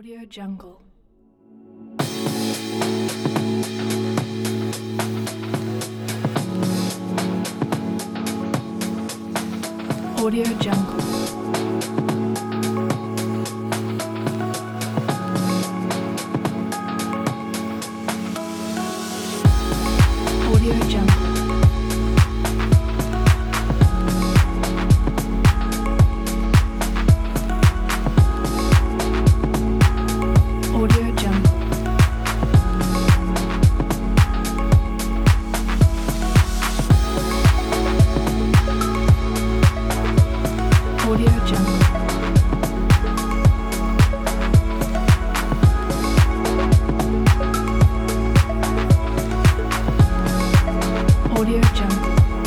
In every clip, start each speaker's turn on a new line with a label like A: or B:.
A: Audio Jungle. Audio Jungle. Audio Jungle. Audio Jungle. Audio Jungle. Audio Jungle.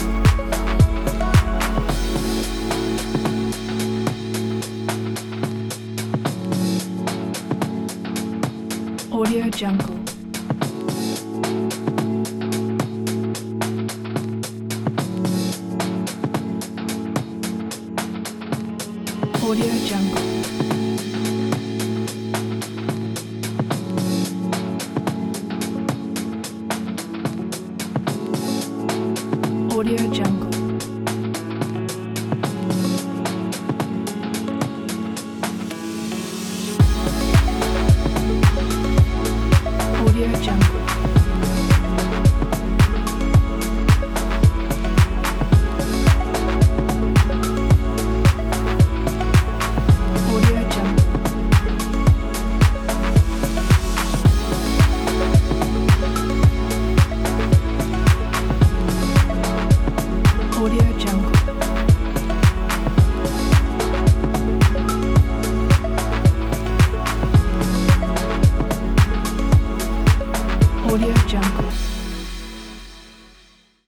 A: Audio Jungle. Audio Jungle. Audio Jungle. Audio Jungle. Audio Jungle. Audio Jungle. Audio Jungle.